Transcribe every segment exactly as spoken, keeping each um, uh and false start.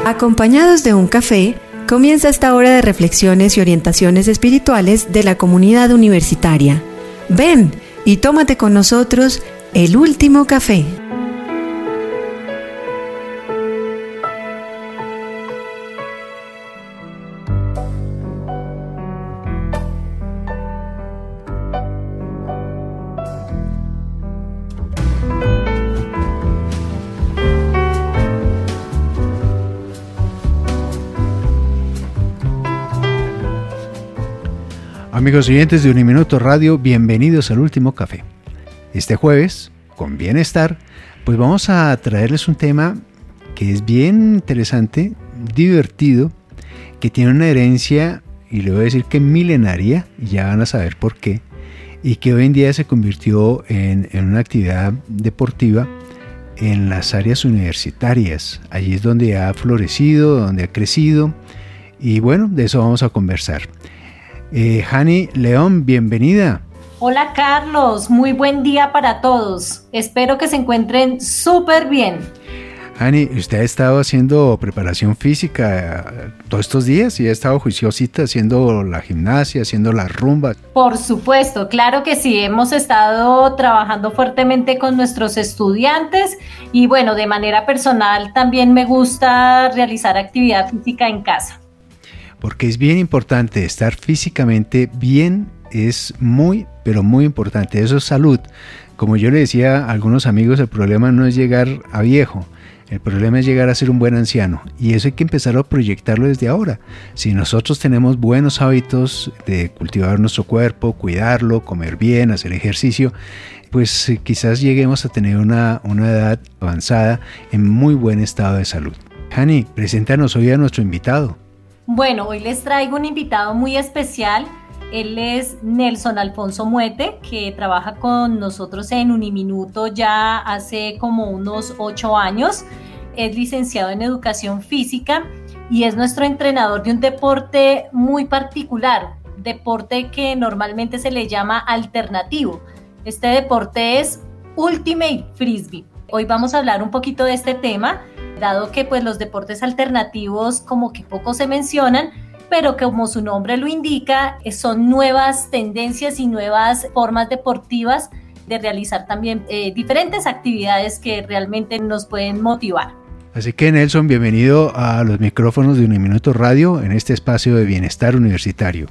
Acompañados de un café, comienza esta hora de reflexiones y orientaciones espirituales de la comunidad universitaria. Ven y tómate con nosotros el último café. Amigos oyentes de Uniminuto Radio, bienvenidos al Último Café. Este jueves, con bienestar, pues vamos a traerles un tema que es bien interesante, divertido, que tiene una herencia, y le voy a decir que milenaria, y ya van a saber por qué, y que hoy en día se convirtió en, en una actividad deportiva en las áreas universitarias. Allí es donde ha florecido, donde ha crecido, y bueno, de eso vamos a conversar. Eh, Hani León, bienvenida. Hola Carlos, muy buen día para todos. Espero que se encuentren súper bien. Hani, usted ha estado haciendo preparación física todos estos días y ha estado juiciosita haciendo la gimnasia, haciendo la rumba. Por supuesto, claro que sí. Hemos estado trabajando fuertemente con nuestros estudiantes y bueno, de manera personal también me gusta realizar actividad física en casa. Porque es bien importante estar físicamente bien, es muy, pero muy importante. Eso es salud. Como yo le decía a algunos amigos, el problema no es llegar a viejo, el problema es llegar a ser un buen anciano. Y eso hay que empezar a proyectarlo desde ahora. Si nosotros tenemos buenos hábitos de cultivar nuestro cuerpo, cuidarlo, comer bien, hacer ejercicio, pues eh, quizás lleguemos a tener una, una edad avanzada en muy buen estado de salud. Hani, preséntanos hoy a nuestro invitado. Bueno, hoy les traigo un invitado muy especial. Él es Nelson Alfonso Muete, que trabaja con nosotros en Uniminuto ya hace como unos ocho años. Es licenciado en Educación Física y es nuestro entrenador de un deporte muy particular, deporte que normalmente se le llama alternativo. Este deporte es Ultimate Frisbee. Hoy vamos a hablar un poquito de este tema, dado que pues los deportes alternativos como que poco se mencionan, pero que como su nombre lo indica, son nuevas tendencias y nuevas formas deportivas de realizar también eh, diferentes actividades que realmente nos pueden motivar. Así que Nelson, bienvenido a los micrófonos de Uniminuto Radio en este espacio de bienestar universitario.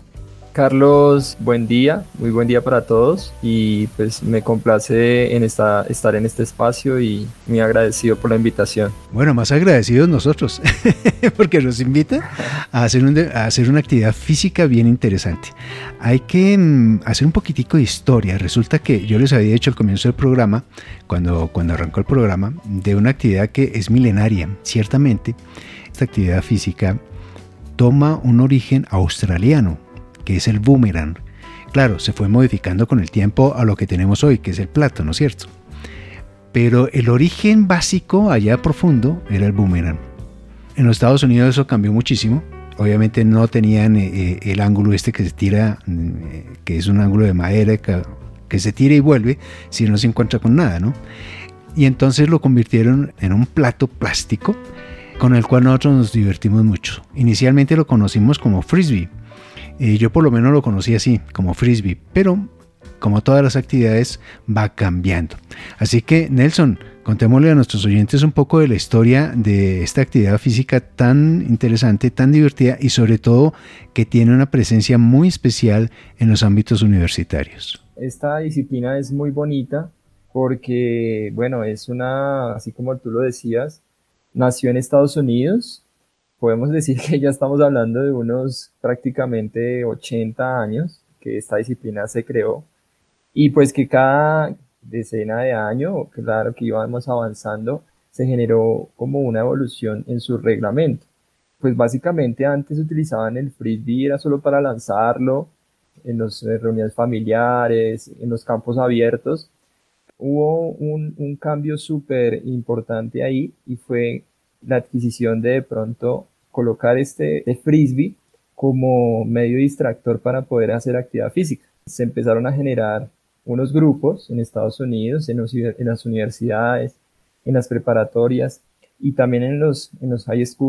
Carlos, buen día, muy buen día para todos y pues me complace en esta, estar en este espacio y muy agradecido por la invitación. Bueno, más agradecidos nosotros porque nos invita a hacer, un, a hacer una actividad física bien interesante. Hay que mm, hacer un poquitico de historia. Resulta que yo les había dicho al comienzo del programa, cuando, cuando arrancó el programa, de una actividad que es milenaria. Ciertamente, esta actividad física toma un origen australiano, que es el boomerang. Claro, se fue modificando con el tiempo a lo que tenemos hoy, que es el plato, ¿no es cierto? Pero el origen básico, allá profundo, era el boomerang. En los Estados Unidos eso cambió muchísimo. Obviamente no tenían eh, el ángulo este que se tira, eh, que es un ángulo de madera que, que se tira y vuelve si no se encuentra con nada, ¿no? Y entonces lo convirtieron en un plato plástico con el cual nosotros nos divertimos mucho. Inicialmente lo conocimos como frisbee. Eh, yo por lo menos lo conocí así, como frisbee, pero como todas las actividades va cambiando. Así que Nelson, contémosle a nuestros oyentes un poco de la historia de esta actividad física tan interesante, tan divertida y sobre todo que tiene una presencia muy especial en los ámbitos universitarios. Esta disciplina es muy bonita porque, bueno, es una, así como tú lo decías, nació en Estados Unidos. Podemos decir que ya estamos hablando de unos prácticamente ochenta años que esta disciplina se creó y pues que cada decena de año, claro que íbamos avanzando, se generó como una evolución en su reglamento. Pues básicamente antes utilizaban el frisbee, era solo para lanzarlo en las reuniones familiares, en los campos abiertos. Hubo un, un cambio súper importante ahí y fue la adquisición de de pronto colocar este, este frisbee como medio distractor para poder hacer actividad física. Se empezaron a generar unos grupos en Estados Unidos, en, los, en las universidades, en las preparatorias y también en los, en los high school,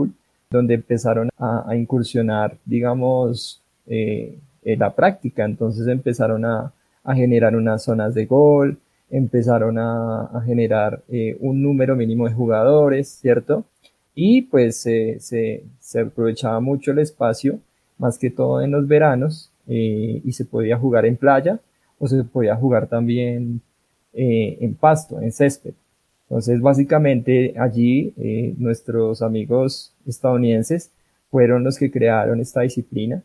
donde empezaron a, a incursionar, digamos, eh, en la práctica. Entonces empezaron a, a generar unas zonas de gol, empezaron a, a generar eh, un número mínimo de jugadores, ¿cierto? Y pues eh, se, se aprovechaba mucho el espacio, más que todo en los veranos, eh, y se podía jugar en playa o se podía jugar también eh, en pasto, en césped. Entonces, básicamente allí eh, nuestros amigos estadounidenses fueron los que crearon esta disciplina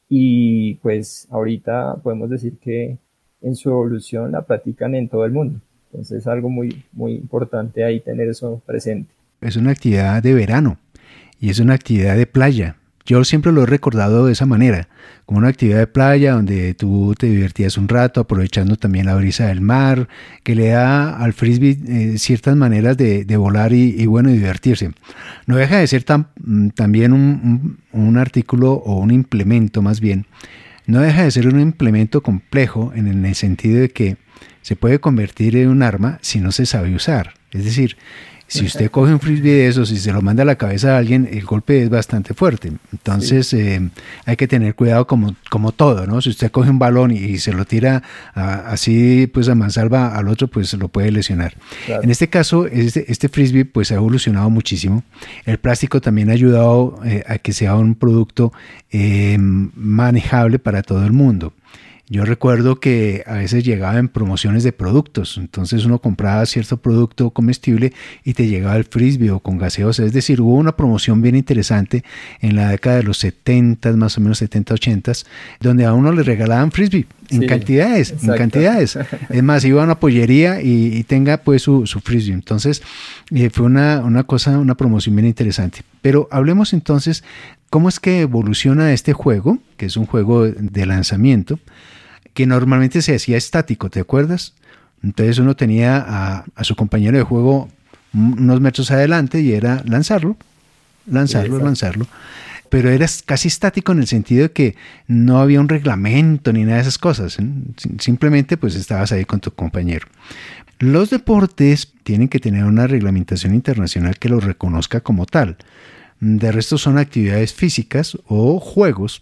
y pues ahorita podemos decir que en su evolución la practican en todo el mundo. Entonces, es algo muy, muy importante ahí tener eso presente. Es una actividad de verano y es una actividad de playa. Yo siempre lo he recordado de esa manera, como una actividad de playa donde tú te divertías un rato aprovechando también la brisa del mar, que le da al frisbee eh, ciertas maneras de, de volar y, y bueno, divertirse. No deja de ser tan, también un, un, un artículo o un implemento más bien, no deja de ser un implemento complejo en el sentido de que se puede convertir en un arma si no se sabe usar. Es decir, si usted coge un frisbee de esos y se lo manda a la cabeza a alguien, el golpe es bastante fuerte. Entonces sí. eh, hay que tener cuidado como, como todo, ¿no? Si usted coge un balón y, y se lo tira a, así pues a mansalva al otro, pues lo puede lesionar. Claro. En este caso, este, este frisbee pues ha evolucionado muchísimo. El plástico también ha ayudado eh, a que sea un producto eh, manejable para todo el mundo. Yo recuerdo que a veces llegaba en promociones de productos, entonces uno compraba cierto producto comestible y te llegaba el frisbee o con gaseosa, es decir, hubo una promoción bien interesante en la década de los setenta, más o menos setenta, ochenta, donde a uno le regalaban frisbee en sí, cantidades, exacto. en cantidades. Es más, iba a una pollería y, y tenga pues su, su frisbee. Entonces eh, fue una, una cosa, una promoción bien interesante. Pero hablemos entonces, ¿cómo es que evoluciona este juego, que es un juego de lanzamiento, que normalmente se hacía estático, ¿te acuerdas? Entonces uno tenía a, a su compañero de juego unos metros adelante y era lanzarlo, lanzarlo, sí, lanzarlo. Pero era casi estático en el sentido de que no había un reglamento ni nada de esas cosas. ¿eh? Simplemente pues estabas ahí con tu compañero. Los deportes tienen que tener una reglamentación internacional que los reconozca como tal. De resto son actividades físicas o juegos,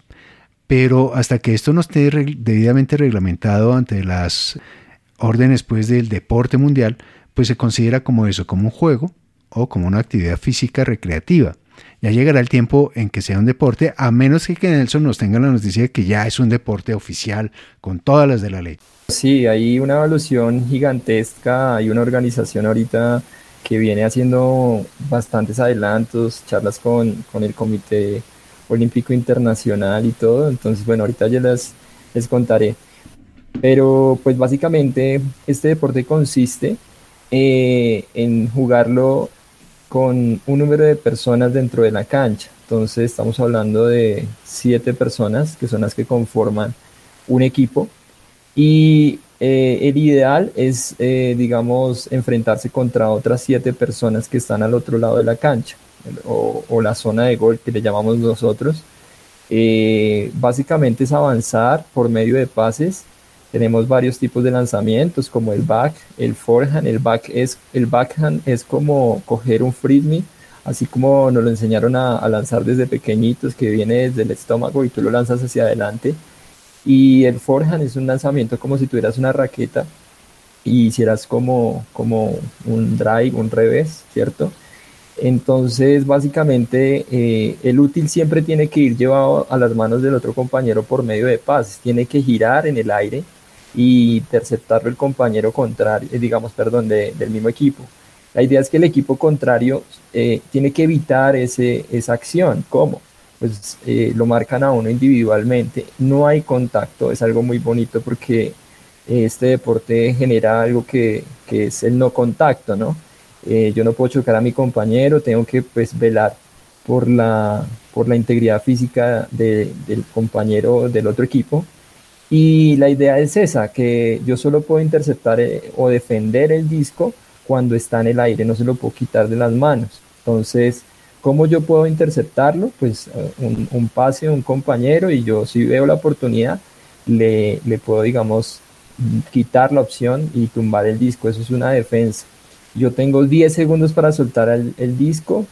pero hasta que esto no esté re- debidamente reglamentado ante las órdenes pues, del deporte mundial, pues se considera como eso, como un juego o como una actividad física recreativa. Ya llegará el tiempo en que sea un deporte, a menos que Nelson nos tenga la noticia de que ya es un deporte oficial con todas las de la ley. Sí, hay una evolución gigantesca, hay una organización ahorita que viene haciendo bastantes adelantos, charlas con, con el Comité Olímpico Internacional y todo, entonces bueno, ahorita ya les, les contaré. Pero pues básicamente este deporte consiste eh, en jugarlo con un número de personas dentro de la cancha. Entonces estamos hablando de siete personas que son las que conforman un equipo y eh, el ideal es, eh, digamos, enfrentarse contra otras siete personas que están al otro lado de la cancha o, o la zona de gol que le llamamos nosotros. Eh, básicamente es avanzar por medio de pases. Tenemos varios tipos de lanzamientos como el back, el forehand. El, back es, el backhand es como coger un frisbee, así como nos lo enseñaron a, a lanzar desde pequeñitos, que viene desde el estómago y tú lo lanzas hacia adelante. Y el forehand es un lanzamiento como si tuvieras una raqueta y hicieras como, como un drive, un revés, ¿cierto? Entonces básicamente eh, el útil siempre tiene que ir llevado a las manos del otro compañero por medio de pases, tiene que girar en el aire y interceptarlo el compañero contrario, eh, digamos, perdón, de, del mismo equipo. La idea es que el equipo contrario eh, tiene que evitar ese, esa acción. ¿Cómo? Pues eh, lo marcan a uno individualmente, no hay contacto, es algo muy bonito porque eh, este deporte genera algo que, que es el no contacto, ¿no? Eh, yo no puedo chocar a mi compañero, tengo que pues velar por la, por la integridad física de, del compañero del otro equipo. Y la idea es esa, que yo solo puedo interceptar eh, o defender el disco cuando está en el aire, no se lo puedo quitar de las manos. Entonces, ¿cómo yo puedo interceptarlo? Pues uh, un, un pase de un compañero y yo si veo la oportunidad, le, le puedo, digamos, quitar la opción y tumbar el disco. Eso es una defensa. Yo tengo diez segundos para soltar el, el disco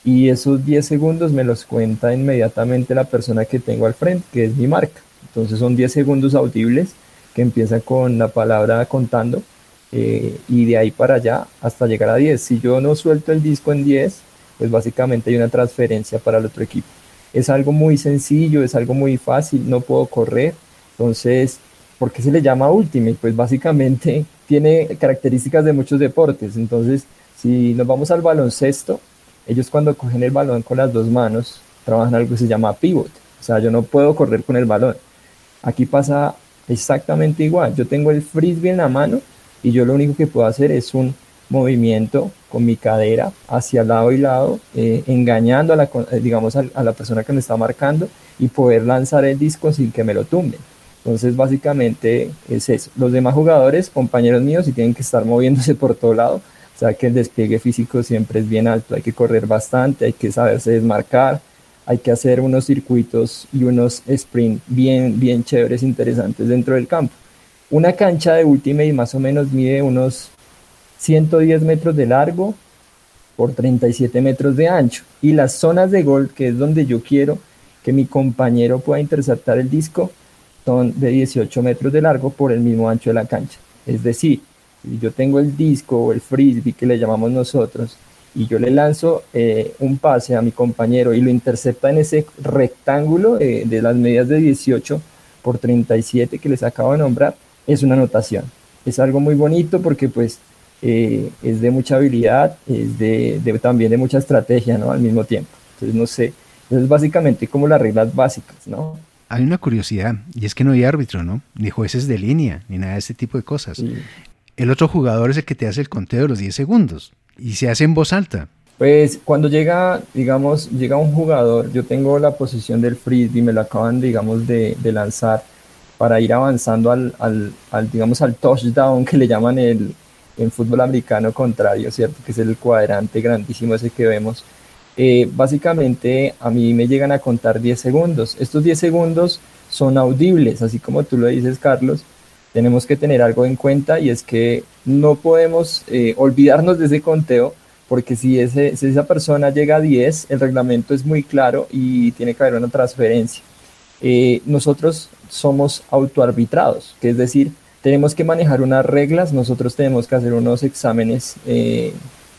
y esos diez segundos me los cuenta inmediatamente la persona que tengo al frente, que es mi marca. Entonces son diez segundos audibles que empiezan con la palabra contando, eh, y de ahí para allá hasta llegar a diez. Si yo no suelto el disco en diez, pues básicamente hay una transferencia para el otro equipo. Es algo muy sencillo, es algo muy fácil, no puedo correr. Entonces, ¿por qué se le llama Ultimate? Pues básicamente tiene características de muchos deportes. Entonces, si nos vamos al baloncesto, ellos cuando cogen el balón con las dos manos, trabajan algo que se llama pivot. O sea, yo no puedo correr con el balón. Aquí pasa exactamente igual. Yo tengo el frisbee en la mano y yo lo único que puedo hacer es un movimiento con mi cadera hacia lado y lado, eh, engañando a la, digamos, a, a la persona que me está marcando, y poder lanzar el disco sin que me lo tumben. Entonces básicamente es eso. Los demás jugadores, compañeros míos, sí tienen que estar moviéndose por todo lado. O sea que el despliegue físico siempre es bien alto, hay que correr bastante, hay que saberse desmarcar, hay que hacer unos circuitos y unos sprints bien, bien chéveres, interesantes dentro del campo. Una cancha de Ultimate más o menos mide unos ciento diez metros de largo por treinta y siete metros de ancho, y las zonas de gol, que es donde yo quiero que mi compañero pueda interceptar el disco, son de dieciocho metros de largo por el mismo ancho de la cancha. Es decir, si yo tengo el disco o el frisbee que le llamamos nosotros, y yo le lanzo eh, un pase a mi compañero y lo intercepta en ese rectángulo eh, de las medidas de dieciocho por treinta y siete que les acabo de nombrar, es una anotación. Es algo muy bonito porque pues eh, es de mucha habilidad, es de, de, también de mucha estrategia, ¿no? Al mismo tiempo. Entonces, no sé, es básicamente como las reglas básicas, ¿no? Hay una curiosidad, y es que no hay árbitro, ¿no? Ni jueces de línea, ni nada de ese tipo de cosas. Sí. El otro jugador es el que te hace el conteo de los diez segundos, y se hace en voz alta. Pues cuando llega, digamos, llega un jugador, yo tengo la posición del frisbee, me lo acaban, digamos, de, de lanzar para ir avanzando al, al, al, digamos, al touchdown, que le llaman el, en fútbol americano contrario, ¿cierto? Que es el cuadrante grandísimo ese que vemos. Eh, básicamente a mí me llegan a contar diez segundos. Estos diez segundos son audibles, así como tú lo dices, Carlos. Tenemos que tener algo en cuenta, y es que no podemos eh, olvidarnos de ese conteo, porque si, ese, si esa persona llega a diez, el reglamento es muy claro y tiene que haber una transferencia. Eh, nosotros somos autoarbitrados, que es decir, tenemos que manejar unas reglas, nosotros tenemos que hacer unos exámenes eh,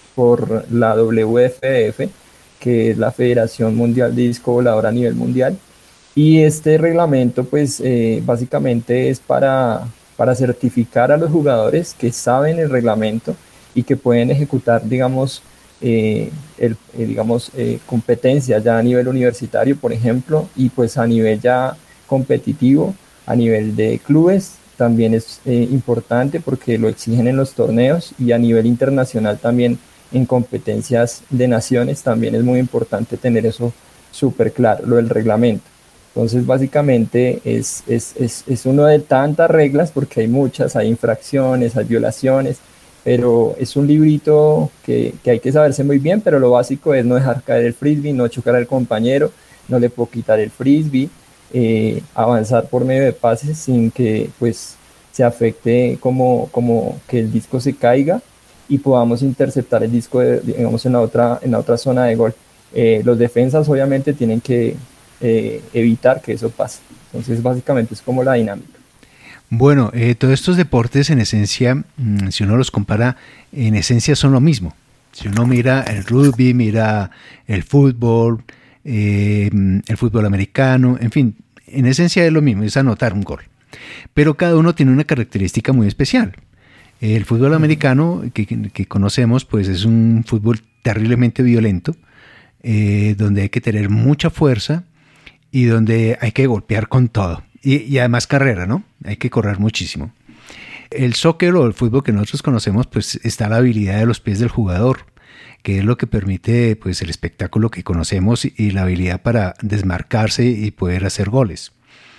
por la W F F, que es la Federación Mundial de Disco Volador a nivel mundial, y este reglamento pues eh, básicamente es para, para certificar a los jugadores que saben el reglamento y que pueden ejecutar, digamos, eh, el, eh, digamos eh, competencias ya a nivel universitario, por ejemplo, y pues a nivel ya competitivo, a nivel de clubes, también es eh, importante porque lo exigen en los torneos, y a nivel internacional también en competencias de naciones también es muy importante tener eso súper claro, lo del reglamento. Entonces básicamente es, es, es, es uno de tantas reglas, porque hay muchas, hay infracciones, hay violaciones, pero es un librito que, que hay que saberse muy bien, pero lo básico es no dejar caer el frisbee, no chocar al compañero, no le puedo quitar el frisbee, eh, avanzar por medio de pases sin que pues se afecte como, como que el disco se caiga y podamos interceptar el disco de, digamos en la otra, en la otra zona de gol. Eh, los defensas obviamente tienen que eh, evitar que eso pase. Entonces básicamente es como la dinámica. Bueno, eh, todos estos deportes en esencia, mmm, si uno los compara, en esencia son lo mismo. Si uno mira el rugby, mira el fútbol, eh, el fútbol americano, en fin, en esencia es lo mismo, es anotar un gol. Pero cada uno tiene una característica muy especial. El fútbol americano que, que conocemos pues es un fútbol terriblemente violento, eh, donde hay que tener mucha fuerza y donde hay que golpear con todo. Y, y además carrera, ¿no? Hay que correr muchísimo. El soccer o el fútbol que nosotros conocemos pues está la habilidad de los pies del jugador, que es lo que permite pues el espectáculo que conocemos y, y la habilidad para desmarcarse y poder hacer goles.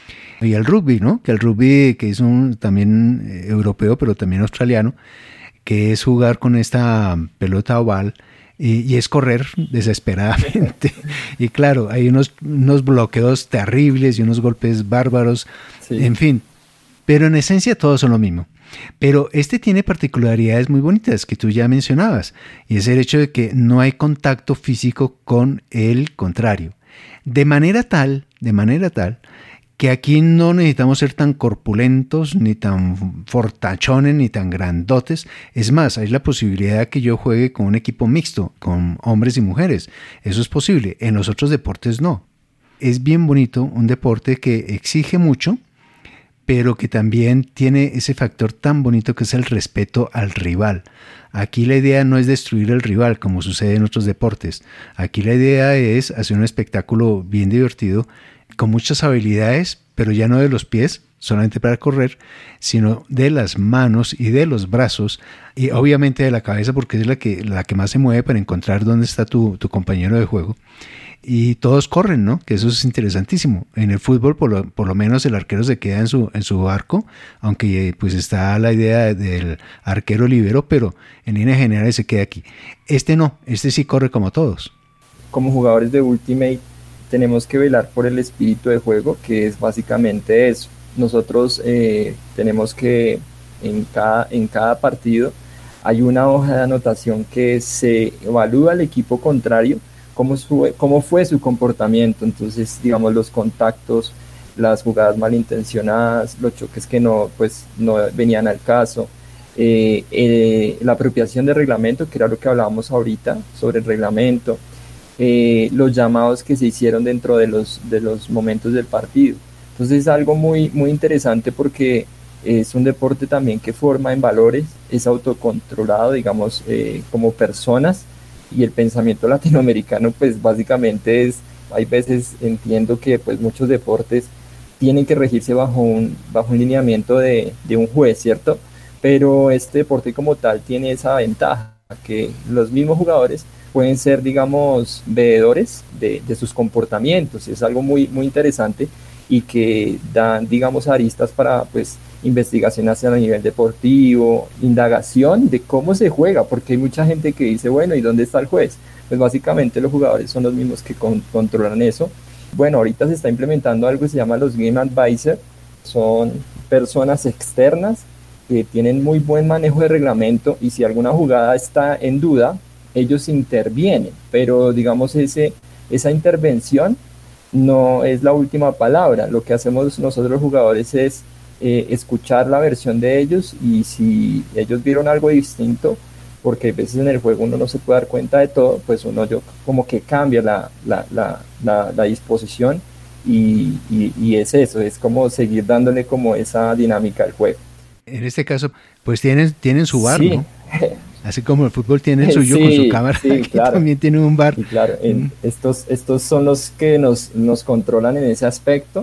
Y el rugby, ¿no? Que el rugby, que es un también eh, europeo, pero también australiano, que es jugar con esta pelota oval y, y es correr desesperadamente. Y claro, hay unos, unos bloqueos terribles y unos golpes bárbaros, sí. En fin. pero en esencia todos son lo mismo. Pero este tiene particularidades muy bonitas que tú ya mencionabas, y es el hecho de que no hay contacto físico con el contrario. De manera tal, de manera tal, que aquí no necesitamos ser tan corpulentos, ni tan fortachones, ni tan grandotes. Es más, hay la posibilidad de que yo juegue con un equipo mixto, con hombres y mujeres. Eso es posible. En los otros deportes no. Es bien bonito, un deporte que exige mucho, pero que también tiene ese factor tan bonito que es el respeto al rival. Aquí la idea no es destruir al rival, como sucede en otros deportes. Aquí la idea es hacer un espectáculo bien divertido, con muchas habilidades, pero ya no de los pies, solamente para correr, sino de las manos y de los brazos, y obviamente de la cabeza, porque es la que, la que más se mueve para encontrar dónde está tu, tu compañero de juego. Y todos corren, ¿no? Que eso es interesantísimo. En el fútbol, por lo, por lo menos, el arquero se queda en su, en su arco, aunque pues está la idea del arquero libero, pero en líneas generales se queda aquí. Este no, este sí corre como todos. Como jugadores de Ultimate, tenemos que velar por el espíritu de juego, que es básicamente eso. Nosotros eh, tenemos que, en cada, en cada partido, hay una hoja de anotación que se evalúa al equipo contrario, cómo, su, cómo fue su comportamiento. Entonces, digamos, los contactos, las jugadas malintencionadas, los choques que no, pues, no venían al caso, eh, eh, la apropiación del reglamento, que era lo que hablábamos ahorita sobre el reglamento, Eh, los llamados que se hicieron dentro de los, de los momentos del partido. Entonces es algo muy, muy interesante porque es un deporte también que forma en valores, es autocontrolado, digamos, eh, como personas, y el pensamiento latinoamericano pues básicamente es, hay veces entiendo que pues muchos deportes tienen que regirse bajo un, bajo un lineamiento de, de un juez, ¿cierto? Pero este deporte como tal tiene esa ventaja, que los mismos jugadores pueden ser, digamos, veedores de, de sus comportamientos. Es algo muy, muy interesante y que dan, digamos, aristas para, pues, investigación hacia el nivel deportivo, indagación de cómo se juega, porque hay mucha gente que dice, bueno, ¿y dónde está el juez? Pues básicamente los jugadores son los mismos que con, controlan eso. Bueno, ahorita se está implementando algo que se llama los Game Advisor. Son personas externas que tienen muy buen manejo de reglamento, y si alguna jugada está en duda, ellos intervienen, pero digamos ese, esa intervención no es la última palabra. Lo que hacemos nosotros los jugadores es eh, escuchar la versión de ellos, y si ellos vieron algo distinto, porque a veces en el juego uno no se puede dar cuenta de todo, pues uno yo como que cambia la, la, la, la, la disposición, y, y, y es eso, es como seguir dándole como esa dinámica al juego. En este caso, pues tienen, tienen su bar, sí. ¿no? Así como el fútbol tiene el suyo, sí, con su cámara, sí, aquí claro. También tiene un bar. Sí, claro, en mm. estos, estos son los que nos, nos controlan en ese aspecto,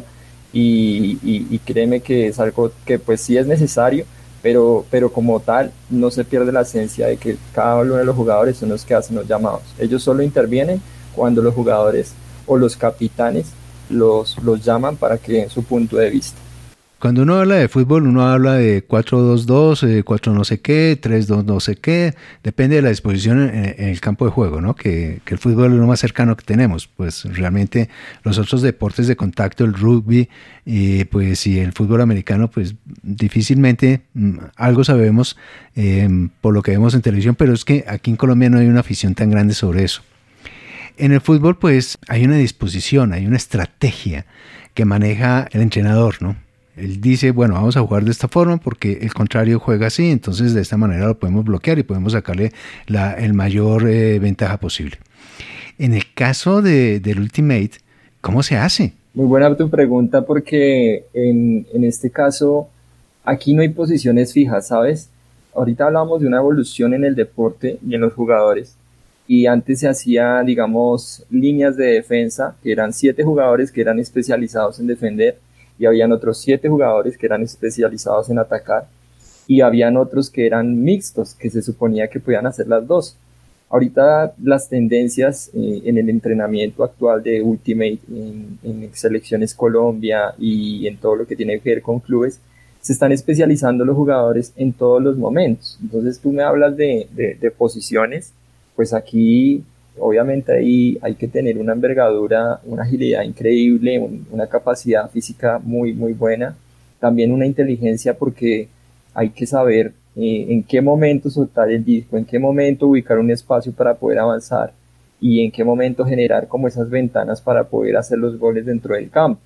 y, y, y créeme que es algo que pues sí es necesario, pero, pero como tal no se pierde la esencia de que cada uno de los jugadores son los que hacen los llamados. Ellos solo intervienen cuando los jugadores o los capitanes los, los llaman para que den su punto de vista. Cuando uno habla de fútbol, uno habla de cuatro dos dos, cuatro no sé qué, tres dos no sé qué, depende de la disposición en, en el campo de juego, ¿no? Que, que el fútbol es lo más cercano que tenemos. Pues realmente los otros deportes de contacto, el rugby y pues y el fútbol americano, pues difícilmente algo sabemos eh, por lo que vemos en televisión, pero es que aquí en Colombia no hay una afición tan grande sobre eso. En el fútbol, pues hay una disposición, hay una estrategia que maneja el entrenador, ¿no? Él dice, bueno, vamos a jugar de esta forma porque el contrario juega así, entonces de esta manera lo podemos bloquear y podemos sacarle la el mayor eh, ventaja posible. En el caso de, del Ultimate, ¿cómo se hace? Muy buena tu pregunta, porque en, en este caso aquí no hay posiciones fijas, ¿sabes? Ahorita hablamos de una evolución en el deporte y en los jugadores, y antes se hacía, digamos, líneas de defensa, que eran siete jugadores que eran especializados en defender, y habían otros siete jugadores que eran especializados en atacar, y habían otros que eran mixtos, que se suponía que podían hacer las dos. Ahorita las tendencias eh, en el entrenamiento actual de Ultimate, en, en Selecciones Colombia y en todo lo que tiene que ver con clubes, se están especializando los jugadores en todos los momentos. Entonces tú me hablas de, de, de posiciones, pues aquí obviamente ahí hay que tener una envergadura, una agilidad increíble, un, una capacidad física muy, muy buena. también una inteligencia porque hay que saber eh, en qué momento soltar el disco, en qué momento ubicar un espacio para poder avanzar y en qué momento generar como esas ventanas para poder hacer los goles dentro del campo.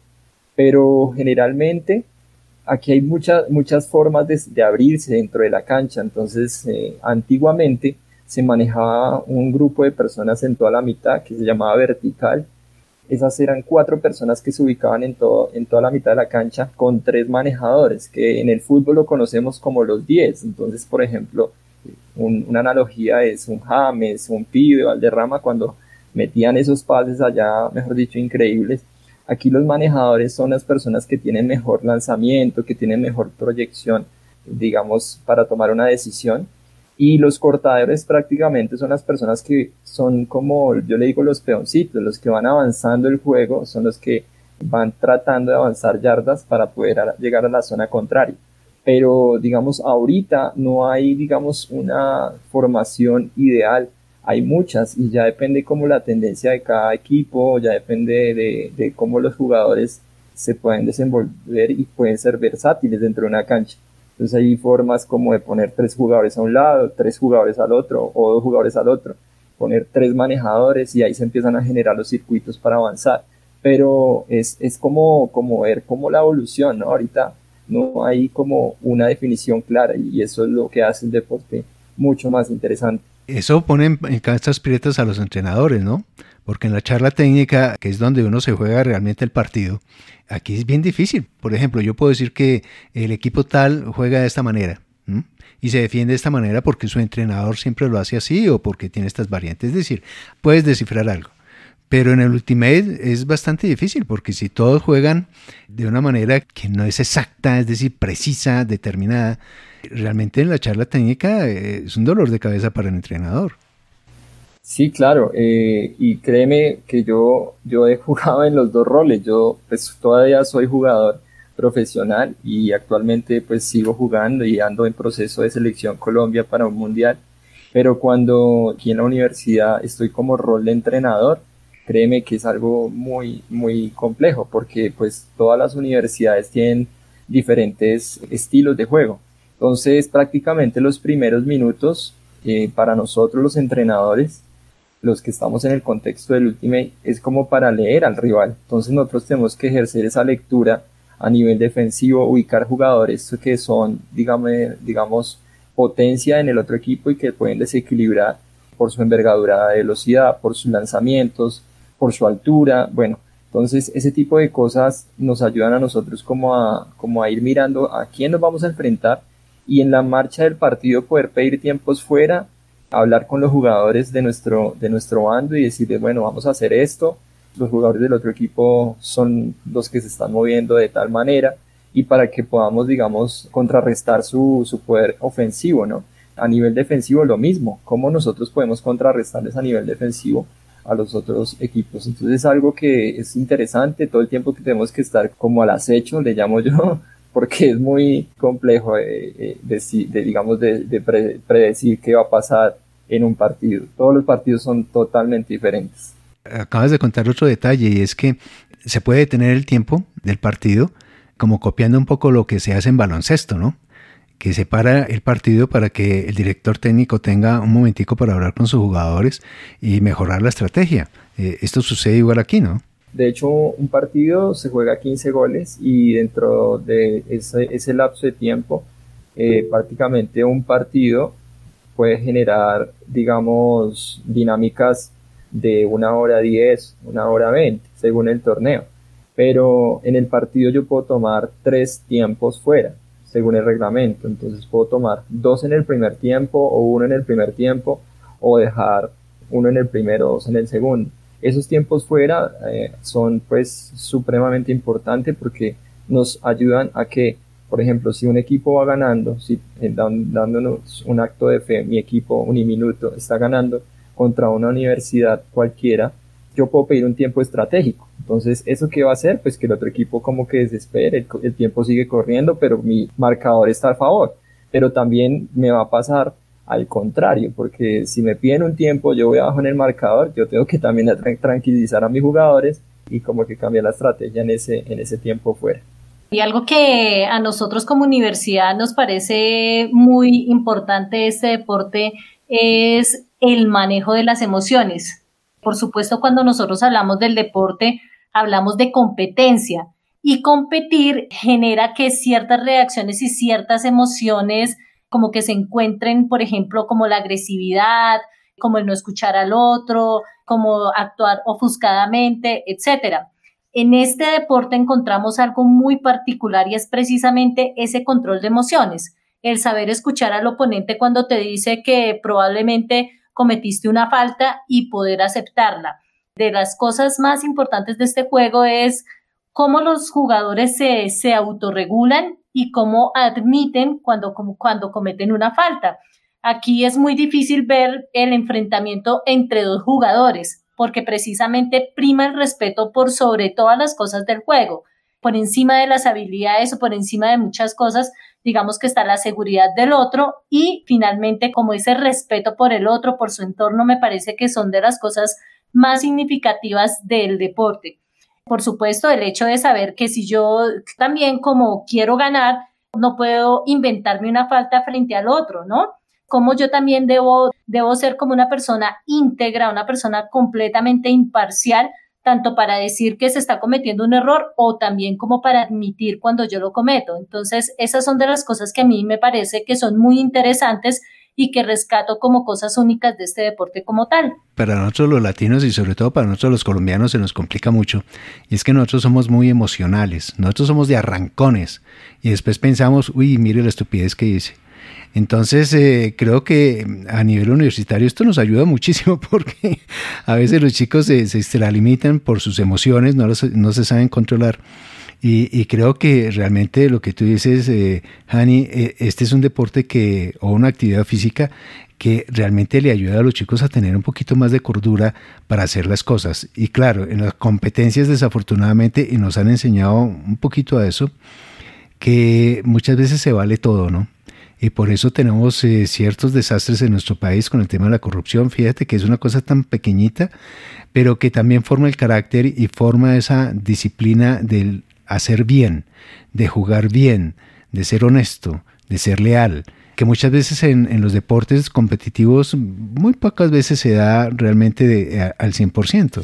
Pero generalmente aquí hay muchas muchas formas de, de abrirse dentro de la cancha. Entonces eh, antiguamente se manejaba un grupo de personas en toda la mitad que se llamaba vertical. Esas eran cuatro personas que se ubicaban en, todo, en toda la mitad de la cancha con tres manejadores, que en el fútbol lo conocemos como los diez. Entonces, por ejemplo, un, una analogía es un James, un Pibe, Valderrama, cuando metían esos pases allá, mejor dicho, increíbles. Aquí los manejadores son las personas que tienen mejor lanzamiento, que tienen mejor proyección, digamos, para tomar una decisión. Y los cortadores prácticamente son las personas que son como, yo le digo, los peoncitos, los que van avanzando el juego, son los que van tratando de avanzar yardas para poder a, llegar a la zona contraria. Pero, digamos, ahorita no hay, digamos, una formación ideal. Hay muchas y ya depende como la tendencia de cada equipo, ya depende de, de cómo los jugadores se pueden desenvolver y pueden ser versátiles dentro de una cancha. Entonces hay formas como de poner tres jugadores a un lado, tres jugadores al otro o dos jugadores al otro, poner tres manejadores y ahí se empiezan a generar los circuitos para avanzar. Pero es, es como, como ver como la evolución, ¿no? Ahorita no hay como una definición clara y eso es lo que hace el deporte mucho más interesante. Eso pone en, en castas prietas a los entrenadores, ¿no? Porque en la charla técnica, que es donde uno se juega realmente el partido, aquí es bien difícil. Por ejemplo, yo puedo decir que el equipo tal juega de esta manera, ¿m? y se defiende de esta manera porque su entrenador siempre lo hace así o porque tiene estas variantes. Es decir, puedes descifrar algo. Pero en el Ultimate es bastante difícil porque si todos juegan de una manera que no es exacta, es decir, precisa, determinada, realmente en la charla técnica es un dolor de cabeza para el entrenador. Sí, claro, eh, y créeme que yo, yo he jugado en los dos roles. Yo pues todavía soy jugador profesional y actualmente pues sigo jugando y ando en proceso de selección Colombia para un mundial. Pero cuando aquí en la universidad estoy como rol de entrenador, créeme que es algo muy, muy complejo porque pues todas las universidades tienen diferentes estilos de juego. Entonces prácticamente los primeros minutos eh, para nosotros los entrenadores, los que estamos en el contexto del Ultimate, es como para leer al rival. Entonces nosotros tenemos que ejercer esa lectura a nivel defensivo, ubicar jugadores que son, digamos, digamos potencia en el otro equipo y que pueden desequilibrar por su envergadura de velocidad, por sus lanzamientos, por su altura. Bueno, entonces ese tipo de cosas nos ayudan a nosotros como a, como a ir mirando a quién nos vamos a enfrentar y en la marcha del partido poder pedir tiempos fuera, hablar con los jugadores de nuestro, de nuestro bando y decirles, bueno, vamos a hacer esto, los jugadores del otro equipo son los que se están moviendo de tal manera y para que podamos, digamos, contrarrestar su, su poder ofensivo, ¿no? A nivel defensivo lo mismo, cómo nosotros podemos contrarrestarles a nivel defensivo a los otros equipos. Entonces es algo que es interesante, todo el tiempo que tenemos que estar como al acecho, le llamo yo, porque es muy complejo eh, eh, de, de, digamos, de, de pre, predecir qué va a pasar en un partido. Todos los partidos son totalmente diferentes. Acabas de contar otro detalle y es que se puede detener el tiempo del partido como copiando un poco lo que se hace en baloncesto, ¿no? Que se para el partido para que el director técnico tenga un momentico para hablar con sus jugadores y mejorar la estrategia. Eh, esto sucede igual aquí, ¿no? De hecho, un partido se juega quince goles y dentro de ese, ese lapso de tiempo, eh, prácticamente un partido puede generar, digamos, dinámicas de una hora diez, una hora veinte, según el torneo. Pero en el partido yo puedo tomar tres tiempos fuera, según el reglamento. Entonces puedo tomar dos en el primer tiempo o uno en el primer tiempo o dejar uno en el primero, dos en el segundo. Esos tiempos fuera eh, son pues supremamente importantes porque nos ayudan a que, por ejemplo, si un equipo va ganando, si eh, dándonos un acto de fe, mi equipo Uniminuto está ganando contra una universidad cualquiera, yo puedo pedir un tiempo estratégico. Entonces, ¿eso qué va a hacer? Pues que el otro equipo como que desespere, el, el tiempo sigue corriendo, pero mi marcador está a favor. Pero también me va a pasar al contrario, porque si me piden un tiempo, yo voy abajo en el marcador, yo tengo que también tra- tranquilizar a mis jugadores y como que cambiar la estrategia en ese, en ese tiempo fuera. Y algo que a nosotros como universidad nos parece muy importante de este deporte es el manejo de las emociones. Por supuesto, cuando nosotros hablamos del deporte, hablamos de competencia, y competir genera que ciertas reacciones y ciertas emociones como que se encuentren, por ejemplo, como la agresividad, como el no escuchar al otro, como actuar ofuscadamente, etcétera. En este deporte encontramos algo muy particular y es precisamente ese control de emociones, el saber escuchar al oponente cuando te dice que probablemente cometiste una falta y poder aceptarla. De las cosas más importantes de este juego es cómo los jugadores se, se autorregulan y cómo admiten cuando, cuando cometen una falta. Aquí es muy difícil ver el enfrentamiento entre dos jugadores, porque precisamente prima el respeto por sobre todas las cosas del juego. Por encima de las habilidades o por encima de muchas cosas, digamos que está la seguridad del otro y finalmente como ese respeto por el otro, por su entorno, me parece que son de las cosas más significativas del deporte. Por supuesto, el hecho de saber que si yo también como quiero ganar, no puedo inventarme una falta frente al otro, ¿no? Como yo también debo, debo ser como una persona íntegra, una persona completamente imparcial, tanto para decir que se está cometiendo un error o también como para admitir cuando yo lo cometo. Entonces, esas son de las cosas que a mí me parece que son muy interesantes y que rescato como cosas únicas de este deporte como tal. Para nosotros los latinos y sobre todo para nosotros los colombianos se nos complica mucho, y es que nosotros somos muy emocionales, nosotros somos de arrancones y después pensamos, uy, mire la estupidez que hice. Entonces eh, creo que a nivel universitario esto nos ayuda muchísimo porque a veces los chicos se, se extralimitan por sus emociones, no, los, no se saben controlar. Y, y creo que realmente lo que tú dices, eh, Hani, eh, este es un deporte que o una actividad física que realmente le ayuda a los chicos a tener un poquito más de cordura para hacer las cosas. Y claro, en las competencias desafortunadamente, y nos han enseñado un poquito a eso, que muchas veces se vale todo, ¿no? Y por eso tenemos eh, ciertos desastres en nuestro país con el tema de la corrupción. Fíjate que es una cosa tan pequeñita, pero que también forma el carácter y forma esa disciplina del hacer bien, de jugar bien, de ser honesto, de ser leal, que muchas veces en, en los deportes competitivos muy pocas veces se da realmente de, a, al cien por ciento.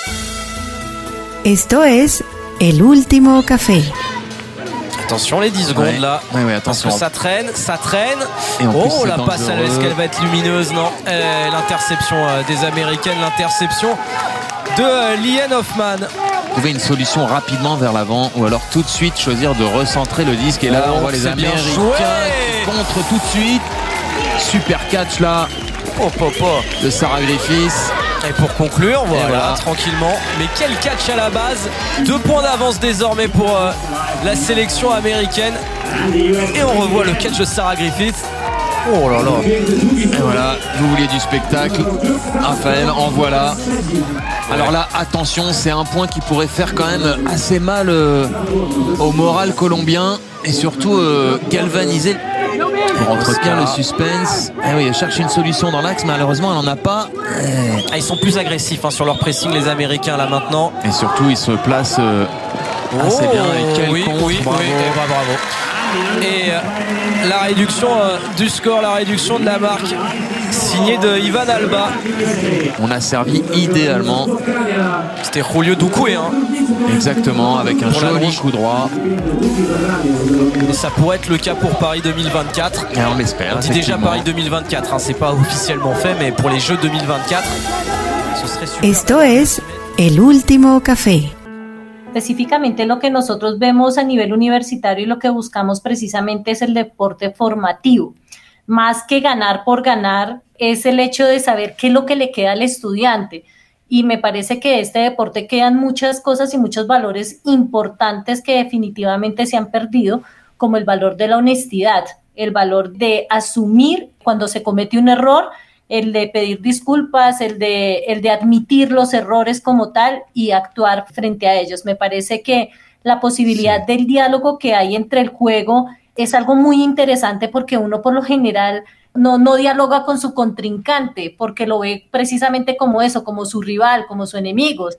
Esto es El Último Café. Attention les dix secondes ouais. là, ouais, ouais, parce que ça traîne, ça traîne. Et en oh plus, la passe à l'E S, qu'elle va être lumineuse, non euh, l'interception euh, des Américaines, l'interception de euh, Liane Hoffman. Trouver une solution rapidement vers l'avant ou alors tout de suite choisir de recentrer le disque et là oh, on voit les Américains qui contrent tout de suite. Super catch là oh, oh, oh. de Sarah Griffiths. Et pour conclure, voilà, voilà, tranquillement. Mais quel catch à la base. Deux points d'avance désormais pour euh, la sélection américaine. Et on revoit le catch de Sarah Griffiths. Oh là là. Et voilà, vous vouliez du spectacle. Raphaël, en voilà. Alors là, attention, c'est un point qui pourrait faire quand même assez mal euh, au moral colombien et surtout euh, galvaniser. Pour entretenir le suspense. Eh oui, elle cherche une solution dans l'axe, malheureusement elle n'en a pas. Ah, ils sont plus agressifs hein, sur leur pressing, les Américains là maintenant. Et surtout ils se placent euh, assez oh, bien. Et quel oui, contre, oui, bravo. oui, et bah, bravo. Et euh, la réduction euh, du score, la réduction de la marque signée de Ivan Alba. On a servi idéalement. C'était Julio Doucouré hein. Exactement, avec un joli coup droit. Et ça pourrait être le cas pour Paris deux mille vingt-quatre. Et on l'espère. On dit déjà Paris deux mille vingt-quatre, hein. C'est pas officiellement fait, mais pour les Jeux deux mille vingt-quatre, ce serait super. Esto es El Último Café. Específicamente lo que nosotros vemos a nivel universitario y lo que buscamos precisamente es el deporte formativo. Más que ganar por ganar, es el hecho de saber qué es lo que le queda al estudiante. Y me parece que de este deporte quedan muchas cosas y muchos valores importantes que definitivamente se han perdido, como el valor de la honestidad, el valor de asumir cuando se comete un error, el de pedir disculpas, el de, el de admitir los errores como tal y actuar frente a ellos. Me parece que la posibilidad sí. del diálogo que hay entre el juego es algo muy interesante porque uno por lo general no, no dialoga con su contrincante porque lo ve precisamente como eso, como su rival, como su enemigo, ¿sí?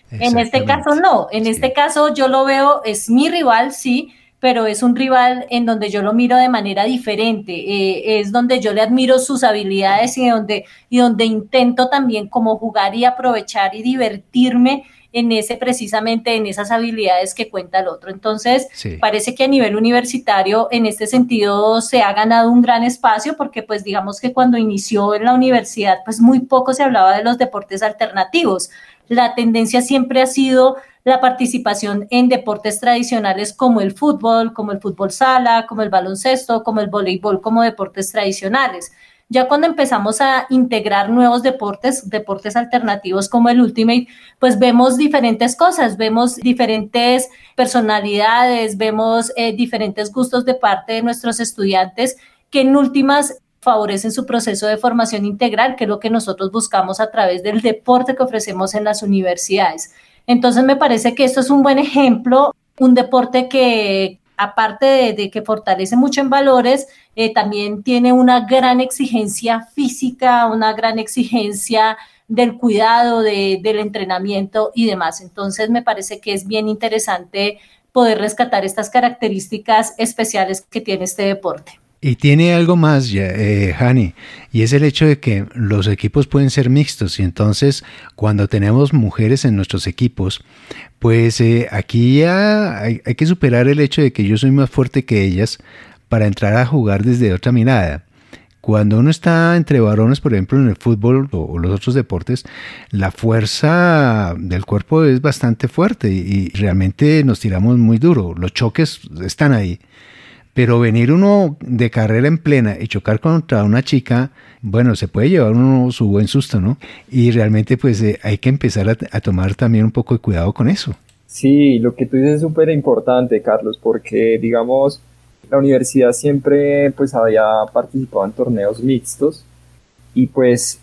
En este caso no, en sí. este caso yo lo veo, es mi rival, sí, pero es un rival en donde yo lo miro de manera diferente, eh, es donde yo le admiro sus habilidades y donde, y donde intento también como jugar y aprovechar y divertirme en ese precisamente en esas habilidades que cuenta el otro. Entonces, sí. parece que a nivel universitario en este sentido se ha ganado un gran espacio porque pues digamos que cuando inició en la universidad pues muy poco se hablaba de los deportes alternativos. La tendencia siempre ha sido la participación en deportes tradicionales como el fútbol, como el fútbol sala, como el baloncesto, como el voleibol, como deportes tradicionales. Ya cuando empezamos a integrar nuevos deportes, deportes alternativos como el Ultimate, pues vemos diferentes cosas, vemos diferentes personalidades, vemos eh, diferentes gustos de parte de nuestros estudiantes que en últimas favorecen su proceso de formación integral, que es lo que nosotros buscamos a través del deporte que ofrecemos en las universidades. Entonces me parece que esto es un buen ejemplo, un deporte que aparte de, de que fortalece mucho en valores, eh, también tiene una gran exigencia física, una gran exigencia del cuidado, de, del entrenamiento y demás. Entonces me parece que es bien interesante poder rescatar estas características especiales que tiene este deporte. Y tiene algo más, ya, eh, Hani, y es el hecho de que los equipos pueden ser mixtos y entonces cuando tenemos mujeres en nuestros equipos, pues eh, aquí ya hay, hay que superar el hecho de que yo soy más fuerte que ellas para entrar a jugar desde otra mirada. Cuando uno está entre varones, por ejemplo, en el fútbol o, o los otros deportes, la fuerza del cuerpo es bastante fuerte y, y realmente nos tiramos muy duro, los choques están ahí. Pero venir uno de carrera en plena y chocar contra una chica, bueno, se puede llevar uno su buen susto, ¿no? Y realmente pues eh, hay que empezar a, a tomar también un poco de cuidado con eso. Sí, lo que tú dices es súper importante, Carlos, porque digamos, la universidad siempre pues había participado en torneos mixtos y pues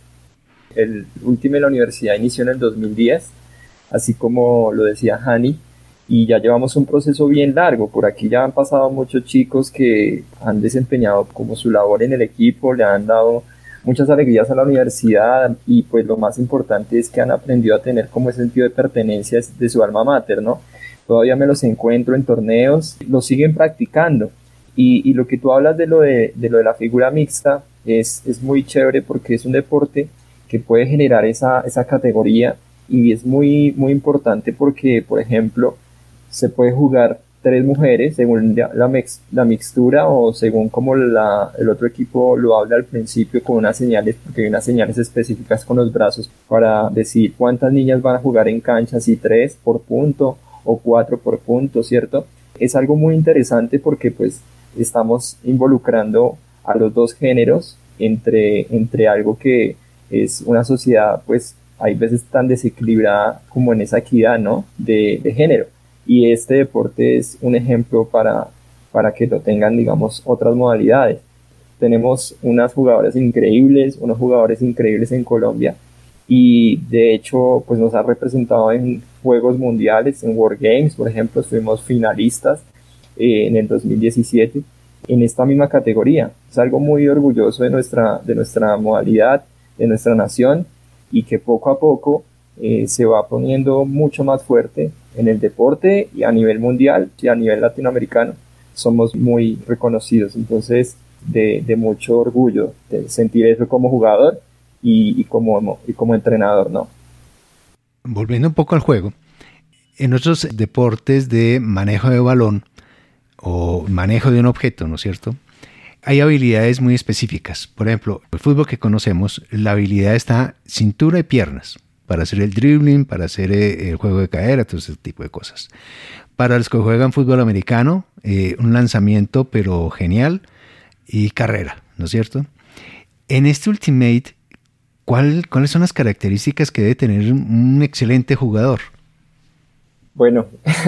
el último de la universidad inició en el dos mil diez, así como lo decía Hani. Y ya llevamos un proceso bien largo, por aquí ya han pasado muchos chicos que han desempeñado como su labor en el equipo, le han dado muchas alegrías a la universidad y pues lo más importante es que han aprendido a tener como ese sentido de pertenencia de su alma mater, ¿no? Todavía me los encuentro en torneos, lo siguen practicando y, y lo que tú hablas de lo de, de lo de la figura mixta es, es muy chévere porque es un deporte que puede generar esa, esa categoría y es muy, muy importante porque, por ejemplo, se puede jugar tres mujeres según la, mix, la mixtura o según como la, el otro equipo lo habla al principio con unas señales, porque hay unas señales específicas con los brazos para decir cuántas niñas van a jugar en cancha, si tres por punto o cuatro por punto, ¿cierto? Es algo muy interesante porque pues estamos involucrando a los dos géneros entre, entre algo que es una sociedad pues hay veces tan desequilibrada como en esa equidad, ¿no? de, de género. Y este deporte es un ejemplo para, para que lo tengan, digamos, otras modalidades. Tenemos unas jugadoras increíbles, unos jugadores increíbles en Colombia y de hecho pues nos ha representado en Juegos Mundiales, en World Games, por ejemplo, fuimos finalistas eh, en el dos mil diecisiete en esta misma categoría. Es algo muy orgulloso de nuestra, de nuestra modalidad, de nuestra nación y que poco a poco eh, se va poniendo mucho más fuerte en el deporte y a nivel mundial y a nivel latinoamericano somos muy reconocidos, entonces de, de mucho orgullo de sentir eso como jugador y, y, como, y como entrenador, ¿no? Volviendo un poco al juego, en otros deportes de manejo de balón o manejo de un objeto, ¿no es cierto?, hay habilidades muy específicas. Por ejemplo, el fútbol que conocemos, la habilidad está cintura y piernas, para hacer el dribbling, para hacer eh, el juego de cadera, todo ese tipo de cosas. Para los que juegan fútbol americano, eh, un lanzamiento pero genial y carrera, ¿no es cierto? En este Ultimate, ¿cuál, ¿cuáles son las características que debe tener un excelente jugador? Bueno,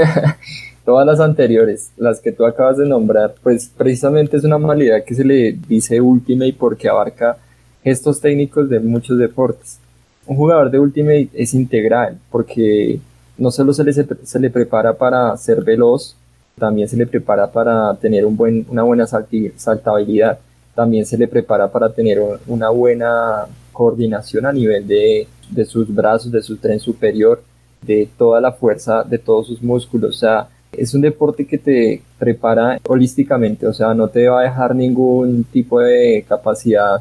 todas las anteriores, las que tú acabas de nombrar, pues precisamente es una modalidad que se le dice Ultimate porque abarca gestos técnicos de muchos deportes. Un jugador de Ultimate es integral porque no solo se le, se le prepara para ser veloz, también se le prepara para tener un buen, una buena salti, saltabilidad, también se le prepara para tener una buena coordinación a nivel de, de sus brazos, de su tren superior, de toda la fuerza de todos sus músculos. O sea, es un deporte que te prepara holísticamente, o sea, no te va a dejar ningún tipo de capacidad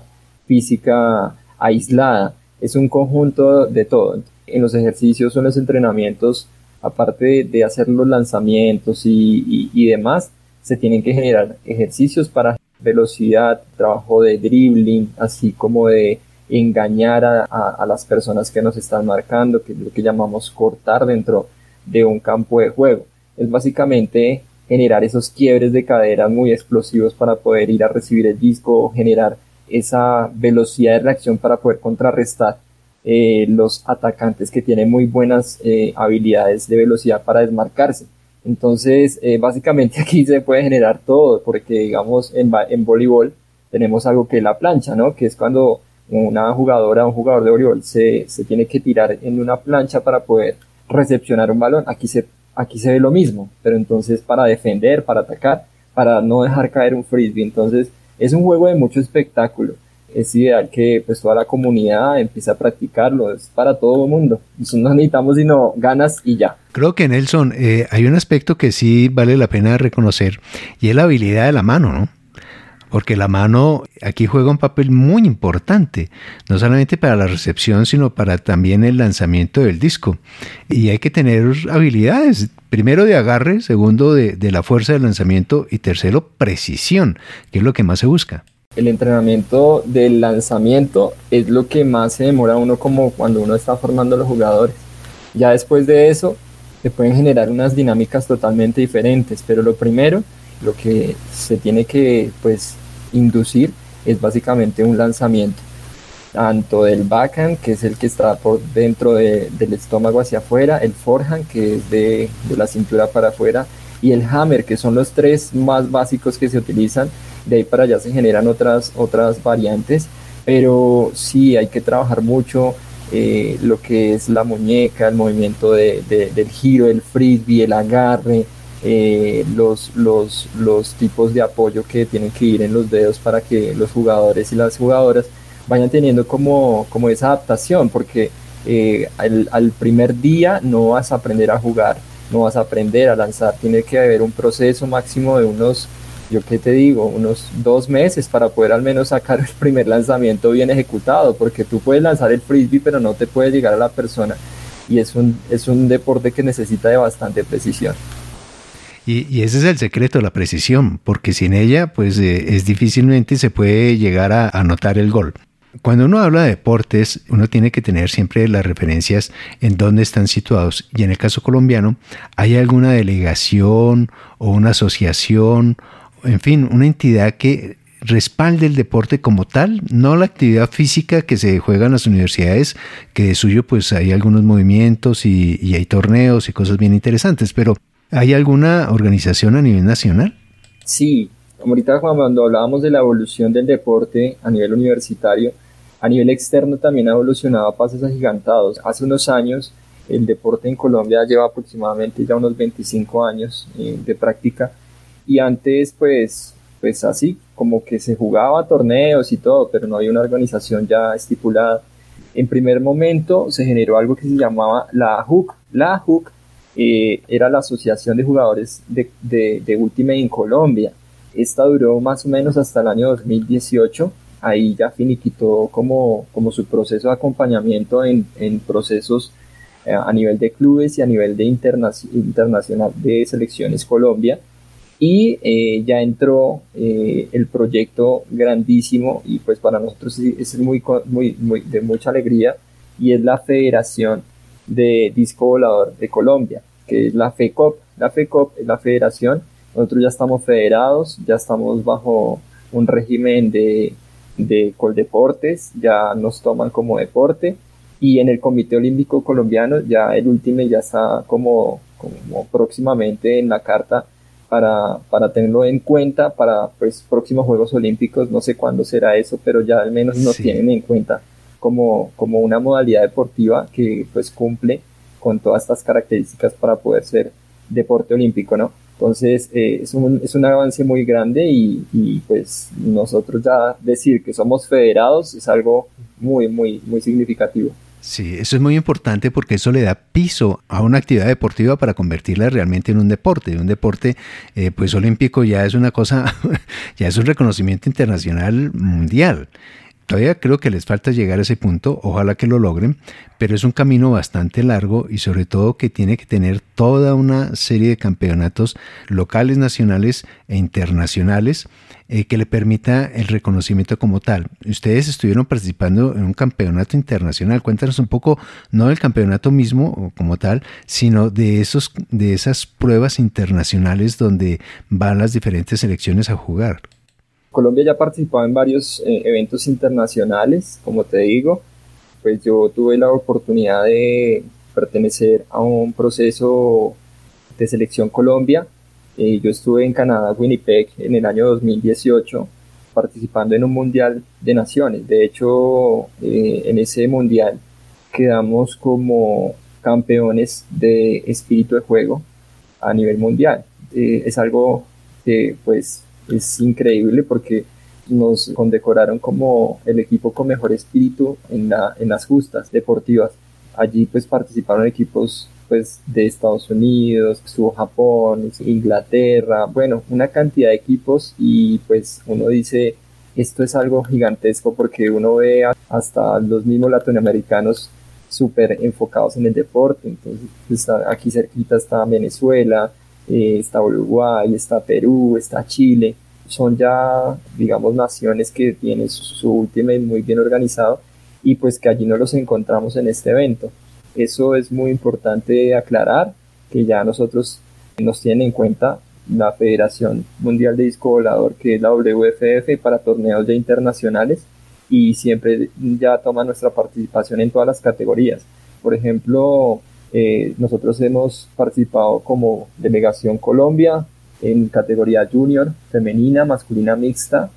física aislada. Es un conjunto de todo. En los ejercicios o en los entrenamientos, aparte de, de hacer los lanzamientos y, y, y demás, se tienen que generar ejercicios para velocidad, trabajo de dribbling, así como de engañar a, a, a las personas que nos están marcando, que es lo que llamamos cortar dentro de un campo de juego. Es básicamente generar esos quiebres de cadera muy explosivos para poder ir a recibir el disco, generar esa velocidad de reacción para poder contrarrestar eh, los atacantes que tienen muy buenas eh, habilidades de velocidad para desmarcarse. Entonces, eh, básicamente aquí se puede generar todo, porque digamos en, en voleibol tenemos algo que es la plancha, ¿no? Que es cuando una jugadora o un jugador de voleibol se, se tiene que tirar en una plancha para poder recepcionar un balón. Aquí se, aquí se ve lo mismo, pero entonces para defender, para atacar, para no dejar caer un frisbee. Entonces, es un juego de mucho espectáculo. Es ideal que pues toda la comunidad empiece a practicarlo, es para todo el mundo. No necesitamos sino ganas y ya. Creo que Nelson, eh, hay un aspecto que sí vale la pena reconocer y es la habilidad de la mano, ¿no? Porque la mano aquí juega un papel muy importante, no solamente para la recepción, sino para también el lanzamiento del disco. Y hay que tener habilidades, primero de agarre, segundo de, de la fuerza del lanzamiento y tercero precisión, que es lo que más se busca. El entrenamiento del lanzamiento es lo que más se demora uno como cuando uno está formando a los jugadores. Ya después de eso se pueden generar unas dinámicas totalmente diferentes, pero lo primero, lo que se tiene que pues inducir es básicamente un lanzamiento, tanto del backhand, que es el que está por dentro de, del estómago hacia afuera, el forehand, que es de, de la cintura para afuera, y el hammer, que son los tres más básicos que se utilizan. De ahí para allá se generan otras, otras variantes, pero sí hay que trabajar mucho eh, lo que es la muñeca, el movimiento de, de, del giro, el frisbee, el agarre, eh, los, los, los tipos de apoyo que tienen que ir en los dedos para que los jugadores y las jugadoras vayan teniendo como, como esa adaptación, porque eh, al, al primer día no vas a aprender a jugar, no vas a aprender a lanzar, tiene que haber un proceso máximo de unos, yo qué te digo, unos dos meses para poder al menos sacar el primer lanzamiento bien ejecutado, porque tú puedes lanzar el frisbee pero no te puede llegar a la persona, y es un, es un deporte que necesita de bastante precisión. Y, y ese es el secreto, la precisión, porque sin ella pues eh, es difícilmente se puede llegar a anotar el gol. Cuando uno habla de deportes, uno tiene que tener siempre las referencias en dónde están situados, y en el caso colombiano, ¿hay alguna delegación o una asociación, en fin, una entidad que respalde el deporte como tal, no la actividad física que se juega en las universidades, que de suyo pues hay algunos movimientos y, y hay torneos y cosas bien interesantes, pero ¿hay alguna organización a nivel nacional? Sí, como ahorita cuando hablábamos de la evolución del deporte a nivel universitario, a nivel externo también ha evolucionado a pasos agigantados. Hace unos años el deporte en Colombia lleva aproximadamente ya unos veinticinco años eh, de práctica, y antes pues, pues así como que se jugaba torneos y todo, pero no había una organización ya estipulada. En primer momento se generó algo que se llamaba la A J U C. La A J U C eh, era la Asociación de Jugadores de, de, de Ultimate en Colombia. Esta duró más o menos hasta el año dos mil dieciocho. Ahí ya finiquitó como, como su proceso de acompañamiento en, en procesos eh, a nivel de clubes y a nivel de interna internacional de selecciones Colombia. Y eh, ya entró eh, el proyecto grandísimo, y pues para nosotros es muy, muy, muy de mucha alegría, y es la Federación de Disco Volador de Colombia, que es la FECOP. La FECOP es la federación. Nosotros ya estamos federados, ya estamos bajo un régimen de, de Coldeportes, ya nos toman como deporte, y en el Comité Olímpico Colombiano ya el último ya está como, como próximamente en la carta para, para tenerlo en cuenta para pues próximos Juegos Olímpicos. No sé cuándo será eso, pero ya al menos nos sí. tienen en cuenta como, como una modalidad deportiva que pues cumple con todas estas características para poder ser deporte olímpico, ¿no? Entonces eh, es, un, es un avance muy grande, y, y pues nosotros ya decir que somos federados es algo muy, muy, muy significativo. Sí, eso es muy importante porque eso le da piso a una actividad deportiva para convertirla realmente en un deporte. Un deporte eh, pues olímpico ya es una cosa, ya es un reconocimiento internacional mundial. Todavía creo que les falta llegar a ese punto, ojalá que lo logren, pero es un camino bastante largo y sobre todo que tiene que tener toda una serie de campeonatos locales, nacionales e internacionales eh, que le permita el reconocimiento como tal. Ustedes estuvieron participando en un campeonato internacional, cuéntanos un poco, no del campeonato mismo como tal, sino de, esos, de esas pruebas internacionales donde van las diferentes selecciones a jugar. Colombia ya ha participado en varios eh, eventos internacionales, como te digo, pues yo tuve la oportunidad de pertenecer a un proceso de selección Colombia. Eh, yo estuve en Canadá, Winnipeg, en el año dos mil dieciocho, participando en un mundial de naciones. De hecho, eh, en ese mundial quedamos como campeones de espíritu de juego a nivel mundial. Eh, es algo que, pues, es increíble porque nos condecoraron como el equipo con mejor espíritu en, la, en las justas deportivas. Allí pues participaron equipos pues de Estados Unidos, estuvo Japón, Inglaterra, bueno, una cantidad de equipos y pues uno dice, esto es algo gigantesco porque uno ve hasta los mismos latinoamericanos súper enfocados en el deporte. Entonces pues, aquí cerquita está Venezuela, Eh, está Uruguay, está Perú, está Chile, son ya, digamos, naciones que tienen su, su ultimate muy bien organizado y pues que allí no los encontramos en este evento. Eso es muy importante aclarar, que ya nosotros nos tienen en cuenta la Federación Mundial de Disco Volador, que es la W F F, para torneos de internacionales y siempre ya toma nuestra participación en todas las categorías. Por ejemplo, Eh, nosotros hemos participado como delegación Colombia en categoría junior, femenina, masculina mixta,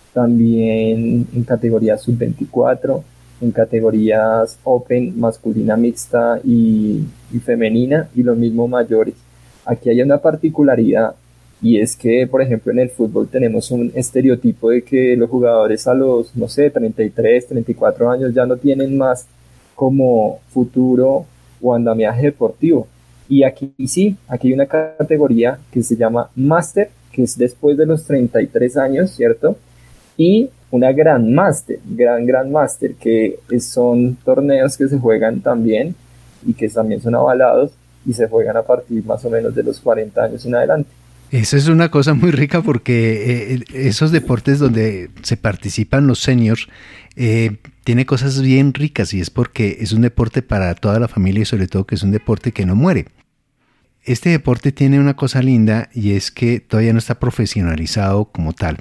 también en categoría sub veinticuatro, en categorías open, masculina mixta y, y femenina, y lo mismo mayores. Aquí hay una particularidad y es que, por ejemplo, en el fútbol tenemos un estereotipo de que los jugadores a los, no sé, treinta y tres, treinta y cuatro años ya no tienen más como futuro o andamiaje deportivo. Y aquí sí, aquí hay una categoría que se llama Master, que es después de los treinta y tres años, ¿cierto? Y una Grandmaster, Gran Grandmaster, que son torneos que se juegan también y que también son avalados y se juegan a partir más o menos de los cuarenta años en adelante. Esa es una cosa muy rica porque eh, esos deportes donde se participan los seniors eh, tiene cosas bien ricas y es porque es un deporte para toda la familia y sobre todo que es un deporte que no muere. Este deporte tiene una cosa linda y es que todavía no está profesionalizado como tal.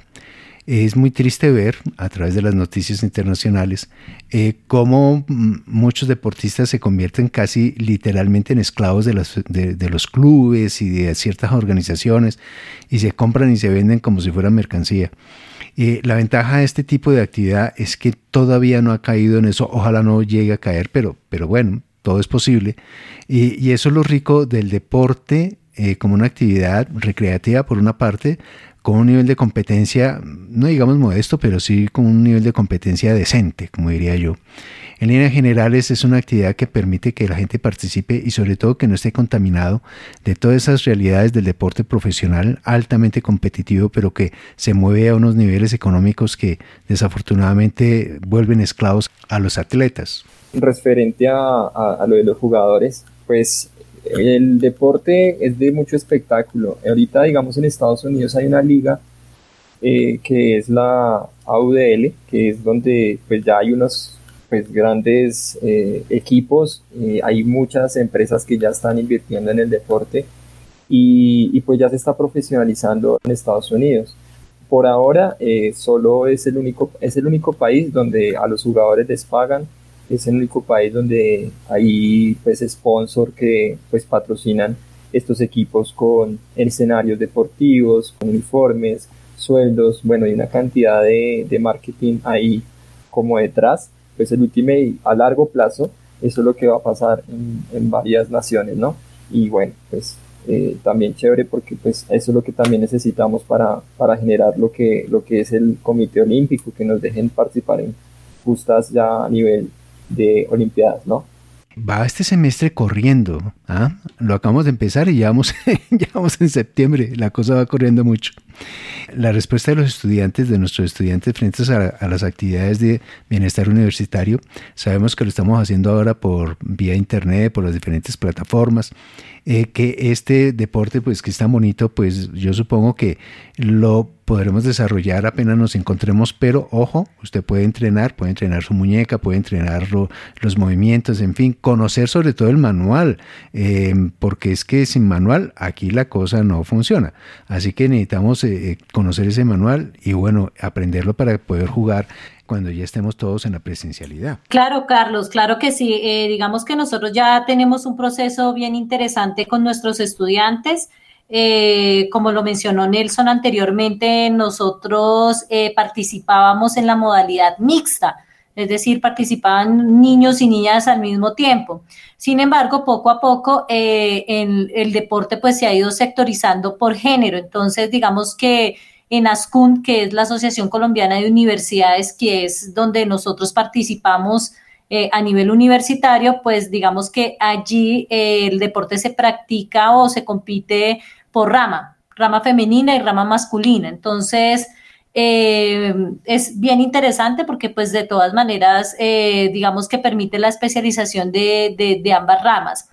Es muy triste ver a través de las noticias internacionales eh, cómo muchos deportistas se convierten casi literalmente en esclavos de, las, de, de los clubes y de ciertas organizaciones y se compran y se venden como si fueran mercancía. Eh, la ventaja de este tipo de actividad es que todavía no ha caído en eso, ojalá no llegue a caer, pero, pero bueno, todo es posible. Y, y eso es lo rico del deporte eh, como una actividad recreativa por una parte, con un nivel de competencia, no digamos modesto, pero sí con un nivel de competencia decente, como diría yo. En líneas generales es una actividad que permite que la gente participe y sobre todo que no esté contaminado de todas esas realidades del deporte profesional altamente competitivo, pero que se mueve a unos niveles económicos que desafortunadamente vuelven esclavos a los atletas. Referente a, a, a lo de los jugadores, pues el deporte es de mucho espectáculo. Ahorita, digamos, en Estados Unidos hay una liga eh, que es la A U D L, que es donde pues ya hay unos pues grandes eh, equipos, eh, hay muchas empresas que ya están invirtiendo en el deporte y, y pues ya se está profesionalizando en Estados Unidos. Por ahora eh, solo es el único es el único país donde a los jugadores les pagan. Es el único país donde hay pues sponsor que pues patrocinan estos equipos con escenarios deportivos, con uniformes, sueldos, bueno, y una cantidad de, de marketing ahí como detrás. Pues el Ultimate a largo plazo, eso es lo que va a pasar en, en varias naciones, ¿no? Y bueno, pues eh, también chévere porque pues eso es lo que también necesitamos para, para generar lo que, lo que es el Comité Olímpico, que nos dejen participar en justas ya a nivel de Olimpiadas, ¿no? Va este semestre corriendo, ¿ah? Lo acabamos de empezar y ya vamos, ya vamos en septiembre, la cosa va corriendo mucho. La respuesta de los estudiantes, de nuestros estudiantes frente a, a las actividades de bienestar universitario, sabemos que lo estamos haciendo ahora por vía internet, por las diferentes plataformas, eh, que este deporte pues que es tan bonito, pues yo supongo que lo podremos desarrollar apenas nos encontremos, pero ojo, usted puede entrenar, puede entrenar su muñeca, puede entrenar lo, los movimientos, en fin, conocer sobre todo el manual, eh, porque es que sin manual aquí la cosa no funciona, así que necesitamos eh, conocer ese manual y bueno, aprenderlo para poder jugar cuando ya estemos todos en la presencialidad. Claro, Carlos, claro que sí. Eh, digamos que nosotros ya tenemos un proceso bien interesante con nuestros estudiantes. Eh, como lo mencionó Nelson anteriormente, nosotros eh, participábamos en la modalidad mixta, es decir, participaban niños y niñas al mismo tiempo. Sin embargo, poco a poco eh, en, el deporte pues se ha ido sectorizando por género. Entonces, digamos que en ASCUN, que es la Asociación Colombiana de Universidades, que es donde nosotros participamos eh, a nivel universitario, pues digamos que allí eh, el deporte se practica o se compite por rama, rama femenina y rama masculina. Entonces, eh, es bien interesante porque pues de todas maneras, eh, digamos que permite la especialización de, de, de ambas ramas.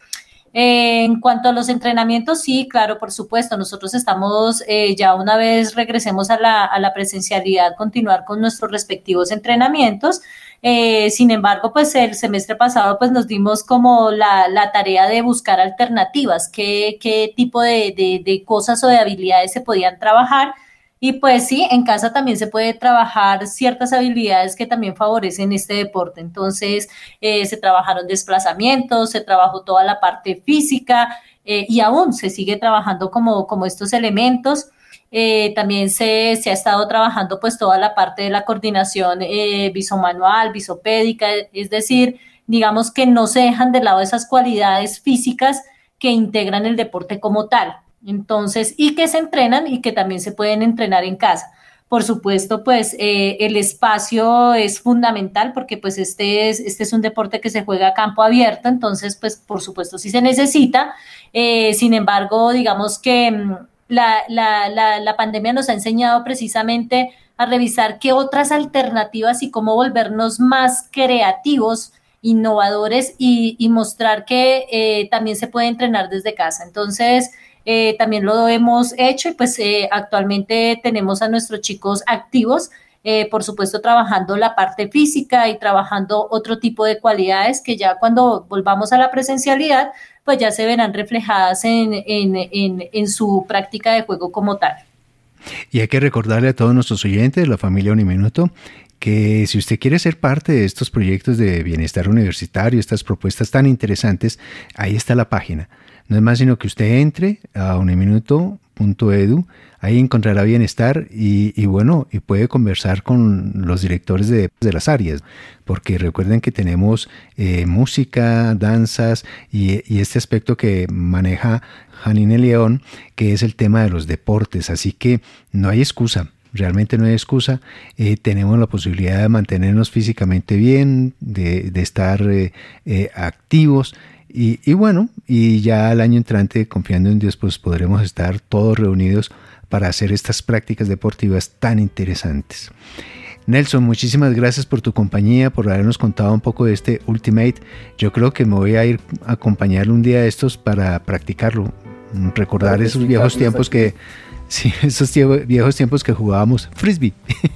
Eh, en cuanto a los entrenamientos, sí, claro, por supuesto, nosotros estamos eh, ya una vez regresemos a la, a la presencialidad, continuar con nuestros respectivos entrenamientos. Eh, sin embargo, pues el semestre pasado pues nos dimos como la, la tarea de buscar alternativas, qué, qué tipo de, de, de cosas o de habilidades se podían trabajar. Y pues sí, en casa también se puede trabajar ciertas habilidades que también favorecen este deporte. Entonces, eh, se trabajaron desplazamientos, se trabajó toda la parte física eh, y aún se sigue trabajando como, como estos elementos. Eh, también se, se ha estado trabajando pues toda la parte de la coordinación eh, visomanual, visopédica, es decir, digamos que no se dejan de lado esas cualidades físicas que integran el deporte como tal. Entonces, y que se entrenan y que también se pueden entrenar en casa. Por supuesto, pues eh, el espacio es fundamental porque pues este es, este es un deporte que se juega a campo abierto, entonces pues por supuesto sí se necesita. Eh, sin embargo, digamos que mmm, la, la, la, la pandemia nos ha enseñado precisamente a revisar qué otras alternativas y cómo volvernos más creativos, innovadores y, y mostrar que eh, también se puede entrenar desde casa. Entonces, Eh, también lo hemos hecho y pues eh, actualmente tenemos a nuestros chicos activos, eh, por supuesto trabajando la parte física y trabajando otro tipo de cualidades que ya cuando volvamos a la presencialidad pues ya se verán reflejadas en, en, en, en su práctica de juego como tal. Y hay que recordarle a todos nuestros oyentes, la familia Uniminuto, que si usted quiere ser parte de estos proyectos de bienestar universitario, estas propuestas tan interesantes, ahí está la página. No es más sino que usted entre a uniminuto punto edu, ahí encontrará bienestar y, y bueno, y puede conversar con los directores de, de las áreas, porque recuerden que tenemos eh, música, danzas y, y este aspecto que maneja Janine León, que es el tema de los deportes, así que no hay excusa. Realmente no hay excusa, eh, tenemos la posibilidad de mantenernos físicamente bien, de, de estar eh, eh, activos y, y bueno, y ya al año entrante, confiando en Dios, pues podremos estar todos reunidos para hacer estas prácticas deportivas tan interesantes. Nelson, muchísimas gracias por tu compañía, por habernos contado un poco de este Ultimate. Yo creo que me voy a ir a acompañarlo un día de estos para practicarlo, recordar claro, esos viejos tiempos aquí. que... Sí, esos tie- viejos tiempos que jugábamos frisbee.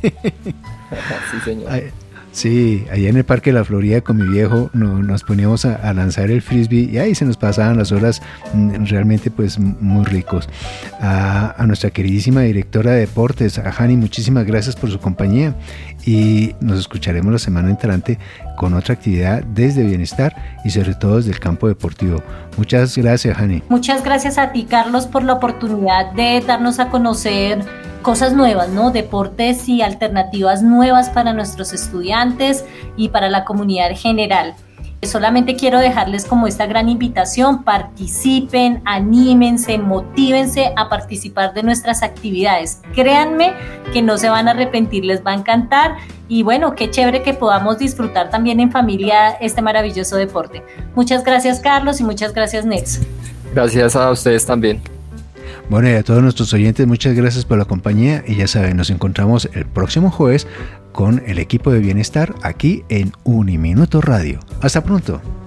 Sí, señor. Ay, sí, allá en el Parque de la Florida con mi viejo no, nos poníamos a, a lanzar el frisbee y ahí se nos pasaban las horas mm, realmente pues muy ricos. A, a nuestra queridísima directora de deportes, a Jani, muchísimas gracias por su compañía y nos escucharemos la semana entrante con otra actividad desde Bienestar y sobre todo desde el campo deportivo. Muchas gracias, Jani. Muchas gracias a ti, Carlos, por la oportunidad de darnos a conocer cosas nuevas, ¿no? Deportes y alternativas nuevas para nuestros estudiantes y para la comunidad en general. Solamente quiero dejarles como esta gran invitación: participen, anímense, motívense a participar de nuestras actividades. Créanme que no se van a arrepentir, les va a encantar. Y bueno, qué chévere que podamos disfrutar también en familia este maravilloso deporte. Muchas gracias, Carlos, y muchas gracias, Nelson. Gracias a ustedes también. Bueno, y a todos nuestros oyentes, muchas gracias por la compañía, y ya saben, nos encontramos el próximo jueves con el equipo de bienestar aquí en Uniminuto Radio. Hasta pronto.